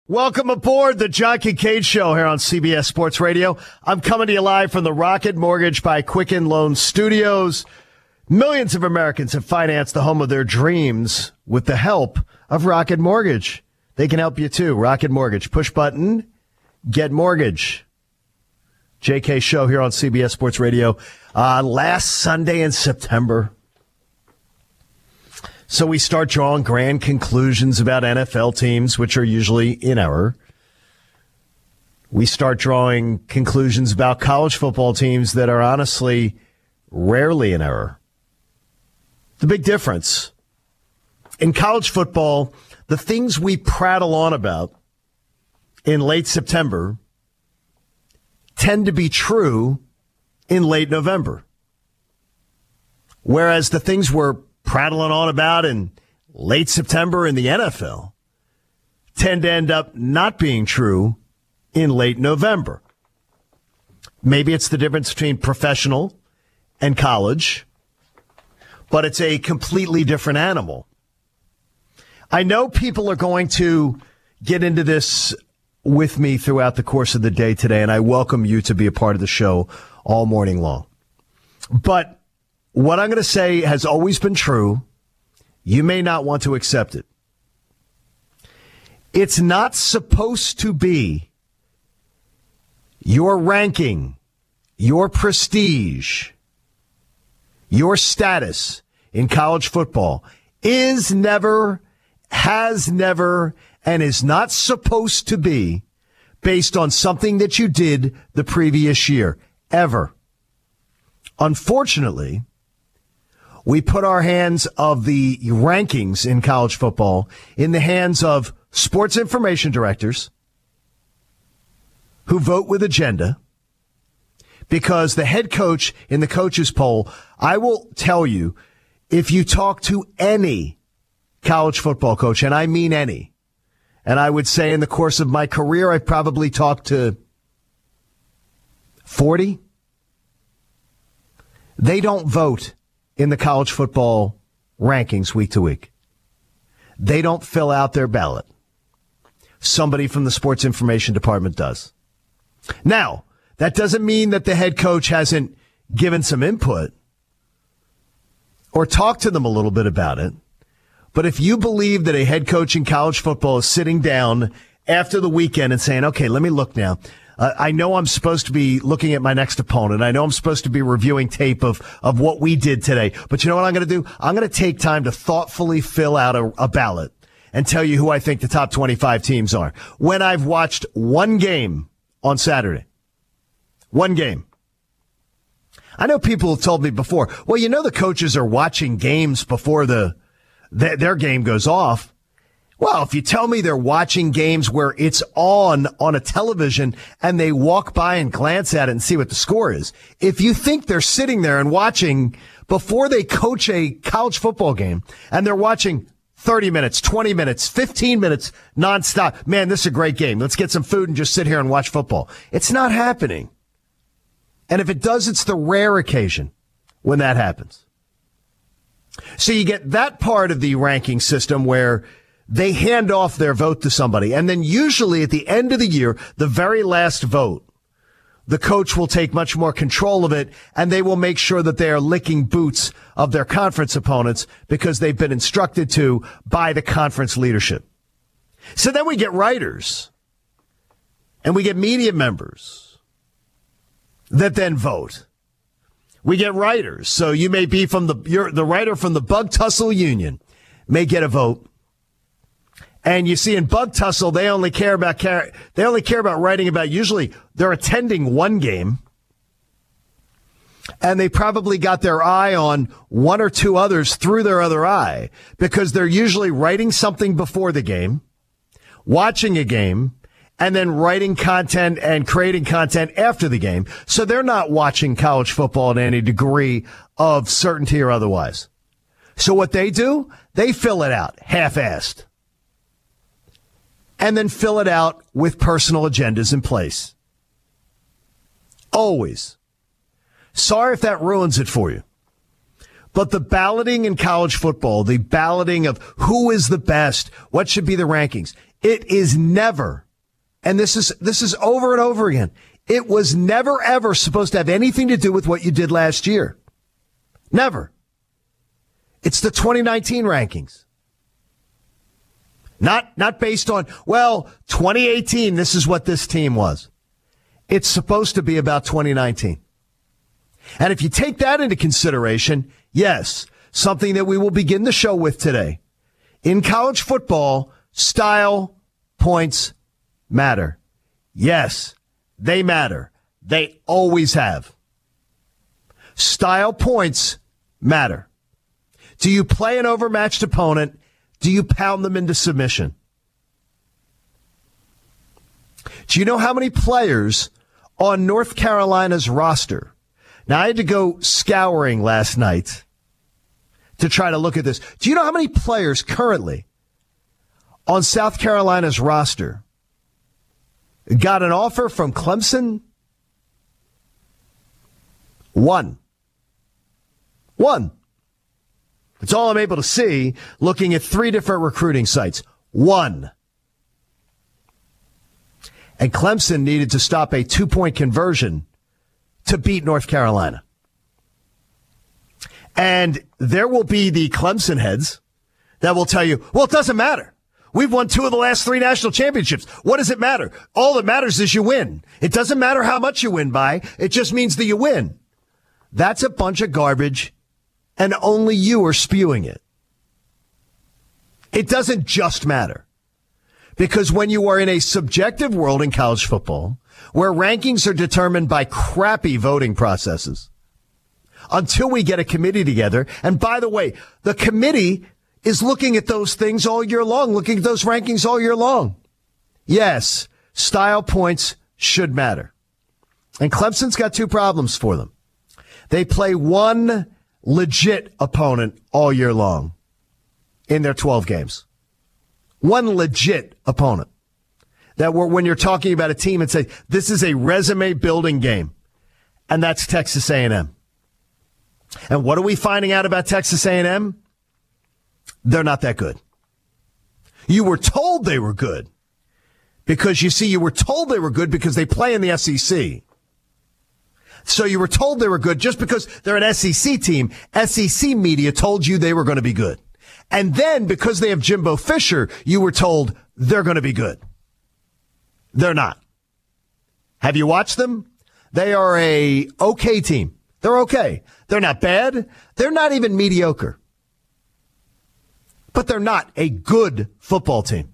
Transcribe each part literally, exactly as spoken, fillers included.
Welcome aboard the John Kincaid Show here on C B S Sports Radio. I'm coming to you live from the Rocket Mortgage by Quicken Loan Studios. Millions of Americans have financed the home of their dreams with the help of Rocket Mortgage. They can help you too. Rocket Mortgage. Push button, get mortgage. J K Show here on C B S Sports Radio. Uh, last Sunday in September. So we start drawing grand conclusions about N F L teams, which are usually in error. We start drawing conclusions about college football teams that are honestly rarely in error. The big difference in college football, the things we prattle on about in late September tend to be true in late November. Whereas the things we're prattling on about in late September in the N F L tend to end up not being true in late November. Maybe it's the difference between professional and college, but it's a completely different animal. I know people are going to get into this with me throughout the course of the day today, and I welcome you to be a part of the show all morning long. But what I'm going to say has always been true. You may not want to accept it. It's not supposed to be your ranking, your prestige, your status in college football is never, has never, and is not supposed to be based on something that you did the previous year, ever. Unfortunately, we put our hands of the rankings in college football in the hands of sports information directors who vote with agenda, because the head coach in the coaches poll, I will tell you, if you talk to any college football coach, and I mean any, and I would say in the course of my career, I've probably talked to forty, they don't vote in the college football rankings week to week. They don't fill out their ballot. Somebody from the sports information department does. Now, that doesn't mean that the head coach hasn't given some input or talked to them a little bit about it. But if you believe that a head coach in college football is sitting down after the weekend and saying, okay, let me look now. Uh, I know I'm supposed to be looking at my next opponent. I know I'm supposed to be reviewing tape of, of what we did today. But you know what I'm going to do? I'm going to take time to thoughtfully fill out a, a ballot and tell you who I think the top twenty-five teams are. When I've watched one game on Saturday. One game. I know people have told me before, well, you know the coaches are watching games before the, the their game goes off. Well, if you tell me they're watching games where it's on on a television and they walk by and glance at it and see what the score is, if you think they're sitting there and watching before they coach a college football game and they're watching thirty minutes, twenty minutes, fifteen minutes nonstop, man, this is a great game. Let's get some food and just sit here and watch football. It's not happening. And if it does, it's the rare occasion when that happens. So you get that part of the ranking system where they hand off their vote to somebody. And then usually at the end of the year, the very last vote, the coach will take much more control of it, and they will make sure that they are licking boots of their conference opponents because they've been instructed to by the conference leadership. So then we get writers and we get media members that then vote. We get writers. So you may be from the, you're the writer from the Bug Tussle Union may get a vote. And you see in Bug Tussle, they only care about they only care about writing about, usually they're attending one game, and they probably got their eye on one or two others through their other eye, because they're usually writing something before the game, watching a game, and then writing content and creating content after the game. So they're not watching college football in any degree of certainty or otherwise. So what they do, they fill it out half-assed, and then fill it out with personal agendas in place. Always. Sorry if that ruins it for you. But the balloting in college football, the balloting of who is the best, what should be the rankings, It is never, and this is this is over and over again, it was never, ever supposed to have anything to do with what you did last year. Never. It's the twenty nineteen rankings. Not, not based on, well, twenty eighteen, this is what this team was. It's supposed to be about twenty nineteen. And if you take that into consideration, yes, something that we will begin the show with today. In college football, style points matter. Yes, they matter. They always have. Style points matter. Do you play an overmatched opponent? Do you pound them into submission? Do you know how many players on North Carolina's roster? Now, I had to go scouring last night to try to look at this. Do you know how many players currently on South Carolina's roster got an offer from Clemson? One. One. It's all I'm able to see looking at three different recruiting sites. One. And Clemson needed to stop a two-point conversion to beat North Carolina. And there will be the Clemson heads that will tell you, well, it doesn't matter. We've won two of the last three national championships. What does it matter? All that matters is you win. It doesn't matter how much you win by. It just means that you win. That's a bunch of garbage, and only you are spewing it. It doesn't just matter. Because when you are in a subjective world in college football, where rankings are determined by crappy voting processes, until we get a committee together, and by the way, the committee is looking at those things all year long, looking at those rankings all year long. Yes, style points should matter. And Clemson's got two problems for them. They play one legit opponent all year long in their twelve games. One legit opponent. That we're, when you're talking about a team and say, this is a resume building game. And that's Texas A and M. And what are we finding out about Texas A and M? They're not that good. You were told they were good. Because you see, you were told they were good because they play in the S E C. So you were told they were good just because they're an S E C team. S E C media told you they were going to be good. And then because they have Jimbo Fisher, you were told they're going to be good. They're not. Have you watched them? They are a okay team. They're okay. They're not bad. They're not even mediocre. But they're not a good football team.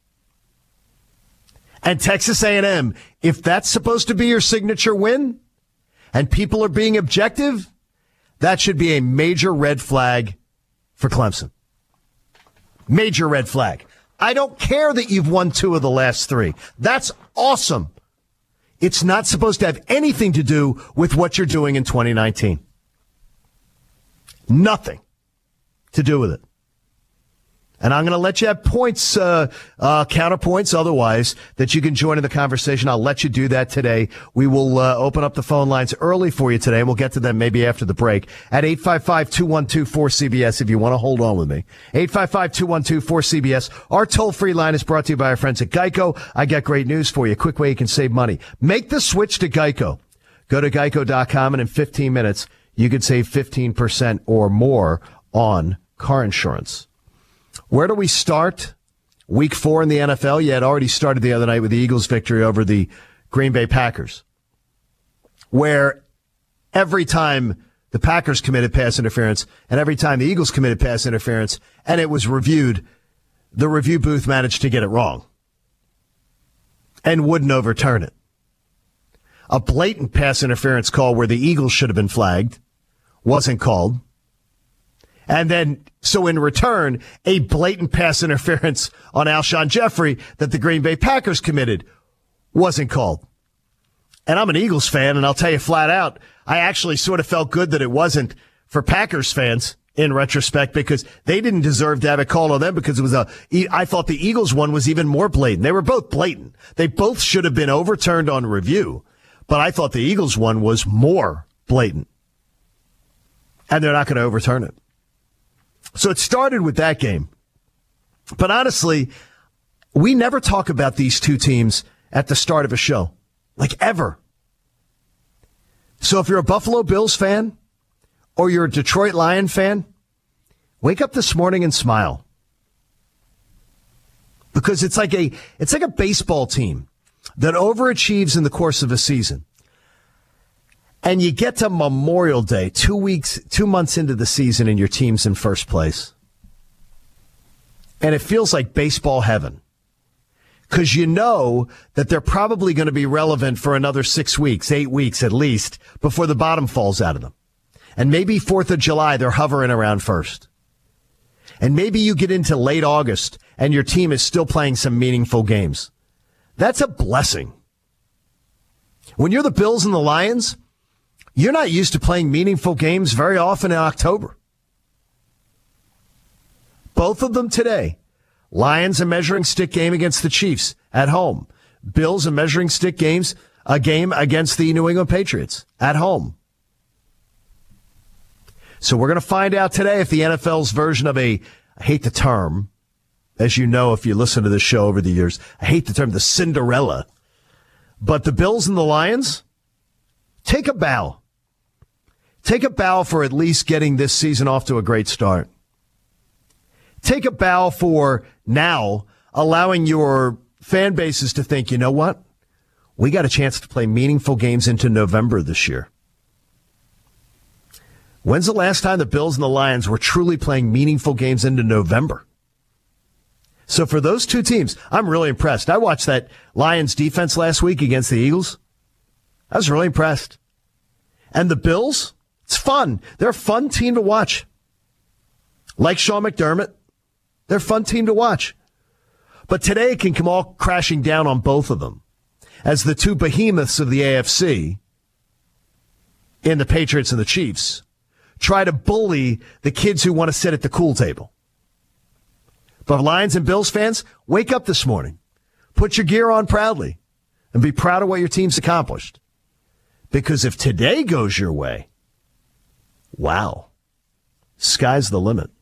And Texas A and M, if that's supposed to be your signature win, and people are being objective, that should be a major red flag for Clemson. Major red flag. I don't care that you've won two of the last three. That's awesome. It's not supposed to have anything to do with what you're doing in twenty nineteen. Nothing to do with it. And I'm going to let you have points, uh, uh, counterpoints otherwise, that you can join in the conversation. I'll let you do that today. We will uh, open up the phone lines early for you today, and we'll get to them maybe after the break at eight five five, two one two, four C B S if you want to hold on with me. eight five five, two one two, four C B S. Our toll-free line is brought to you by our friends at Geico. I got great news for you. A quick way you can save money. Make the switch to Geico. Go to geico dot com, and in fifteen minutes, you could save fifteen percent or more on car insurance. Where do we start? Week four in the N F L. You had already started the other night with the Eagles' victory over the Green Bay Packers, where every time the Packers committed pass interference and every time the Eagles committed pass interference and it was reviewed, the review booth managed to get it wrong and wouldn't overturn it. A blatant pass interference call where the Eagles should have been flagged wasn't called. And then, so in return, a blatant pass interference on Alshon Jeffrey that the Green Bay Packers committed wasn't called. And I'm an Eagles fan, and I'll tell you flat out, I actually sort of felt good that it wasn't for Packers fans in retrospect, because they didn't deserve to have it called on them, because it was a, I thought the Eagles one was even more blatant. They were both blatant. They both should have been overturned on review, but I thought the Eagles one was more blatant. And they're not going to overturn it. So it started with that game. But honestly, We never talk about these two teams at the start of a show, like ever. So if you're a Buffalo Bills fan or you're a Detroit Lion fan, wake up this morning and smile. Because it's like a it's like a baseball team that overachieves in the course of a season. And you get to Memorial Day, two weeks, two months into the season, and your team's in first place. And it feels like baseball heaven. Because you know that they're probably going to be relevant for another six weeks, eight weeks at least, before the bottom falls out of them. And maybe fourth of July, they're hovering around first. And maybe you get into late August and your team is still playing some meaningful games. That's a blessing. When you're the Bills and the Lions, you're not used to playing meaningful games very often in October. Both of them today. Lions a measuring stick game against the Chiefs at home. Bills a measuring stick games, a game against the New England Patriots at home. So we're going to find out today if the N F L's version of a, I hate the term, as you know if you listen to this show over the years, I hate the term, the Cinderella. But the Bills and the Lions, take a bow. Take a bow for at least getting this season off to a great start. Take a bow for now allowing your fan bases to think, you know what? We got a chance to play meaningful games into November this year. When's the last time the Bills and the Lions were truly playing meaningful games into November? So for those two teams, I'm really impressed. I watched that Lions defense last week against the Eagles. I was really impressed. And the Bills, it's fun. They're a fun team to watch. Like Sean McDermott, they're a fun team to watch. But today it can come all crashing down on both of them as the two behemoths of the A F C in the Patriots and the Chiefs try to bully the kids who want to sit at the cool table. But Lions and Bills fans, wake up this morning. Put your gear on proudly and be proud of what your team's accomplished. Because if today goes your way, wow, sky's the limit.